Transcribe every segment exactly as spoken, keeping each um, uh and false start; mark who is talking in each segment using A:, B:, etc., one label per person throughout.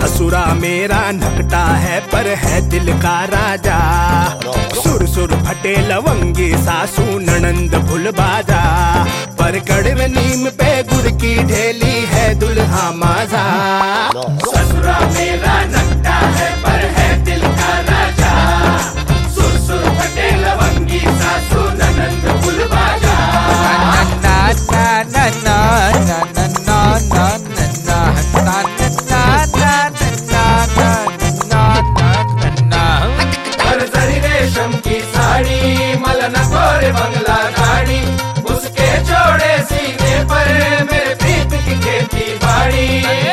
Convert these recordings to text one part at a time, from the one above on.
A: ससुरा मेरा नकटा है पर है दिल का राजा। सुर सुर फटे लवंगी सासू ननंद भूल बाजा। पर कड़वे नीम पे गुड़ की ढेली है दुल्हा माझा। ससुरा मेरा नकटा है पर है दिल का राजा। सुर सुर फटे लवंगी सासू ननंद भूल बाजा। रेशम की साड़ी मलन कोरे बंगला गाड़ी। उसके चौड़े सीने पर मेरे प्रीत की खेती बाड़ी।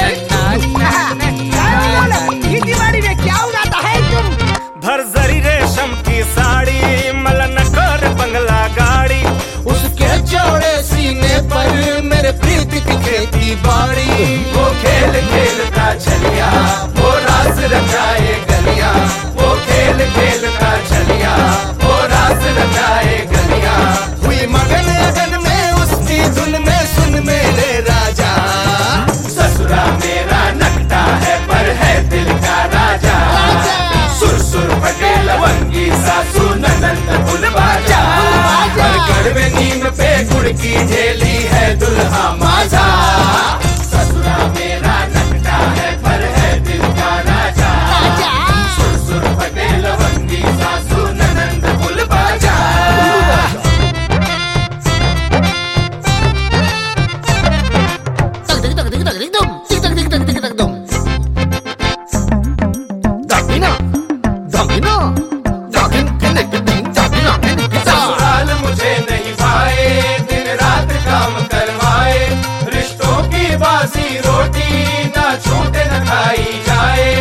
A: खेती बाड़ी में क्या उगाता है तुम? भरजरी रेशम की साड़ी मलन कोरे बंगला गाड़ी। उसके चौड़े सीने पर मेरे प्रीत की खेती बाड़ी। वो खेल खेलता चलिया वो रास रचाए गलिया। वो खेल खेलता चलिया वो रास रचाए गलिया। हुई मगन अगन में उसकी धुन में सुन मेरे राजा। ससुरा मेरा नकटा है पर है दिल का राजा। सुर सुर फटे लवंगी सासू ननंद भूल बाजा। पर कड़वे नीम पे गुड़ की ढेली है दुल्हा माझा। ससुरा मेरा नकटा है पर है दिल का राजा। सुर सुर फटे लवंगी सासू ननंद भूल बाजा। ससुराल मुझे नहीं भाए दिन रात काम करवाए। रिश्तों की बासी रोटी ना छूटे न खाई जाए।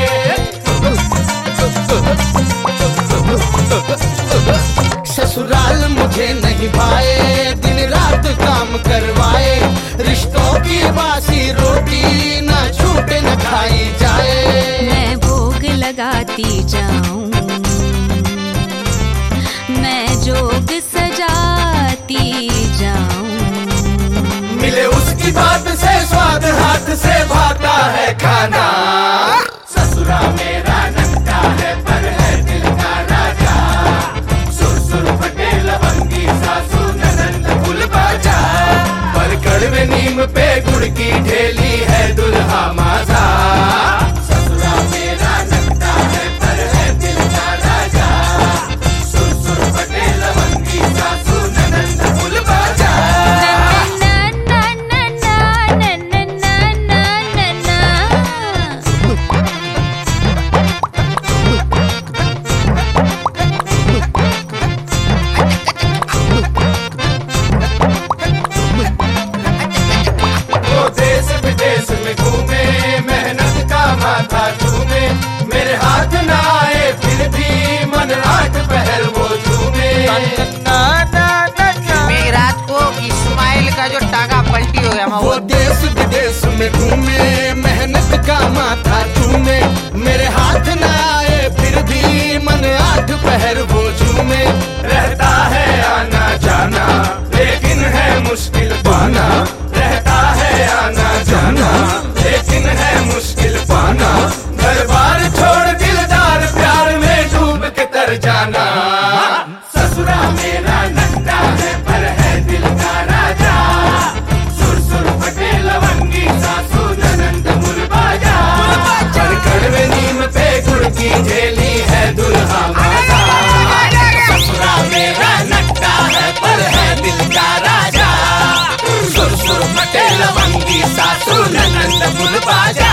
A: ससुराल मुझे नहीं भाए दिन रात काम करवाए। रिश्तों की बासी रोटी ना छूटे न खाई जाए।
B: मैं भोग लगाती जाऊं मैं जोग सजाती जाऊं।
A: मिले उसकी बात से स्वाद हाथ से भाता है खाना। ससुरा मेरा नकटा है पर है दिल का राजा। सुर सुर फटे लवंगी सासू ननंद भूल बाजा। पर कड़वे नीम पे गुड़ की ढेली है दुल्हा माझा। ससुरा मेरा नकटा है पर है दिल का राजा। सुर सुर फटे लवंगी सासू ननंद भूल बाजा। मेरे हाथ ना आए फिर भी मन आठ पहर वो झूमे।
C: मेरी रात को इस्माइल का जो टांगा पलटी हो गया
A: वो देश विदेश में घूमे मेहनत का माथा चूमे। मेरे हाथ ना आए फिर भी मन आठ पहर वो झूमे। रहता है आना जाना लेकिन है मुश्किल पाना। रहता है आना जाना लेकिन है मुश्किल पाना। घर बार छोड़ दिलदार प्यार में डूब के तर जाना। ससुरा मेरा नकटा है पर है दिल का राजा। सुर सुर फटे लवंगी सासू ननंद भूल बाजा। पर कड़वे नीम पे गुड़ की ढेली है दुल्हा माझा। ससुरा मेरा नकटा है पर है दिल का राजा। सुर सुर फटे लवंगी सासू ननंद भूल बाजा।